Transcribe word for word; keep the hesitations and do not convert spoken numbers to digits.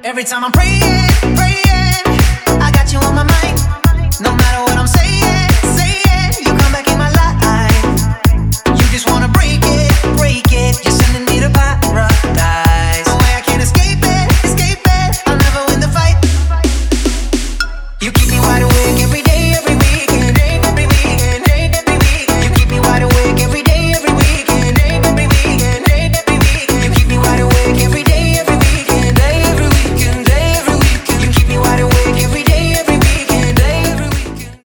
Every time I'm praying, praying, I got you on my mind. No matter what I'm saying.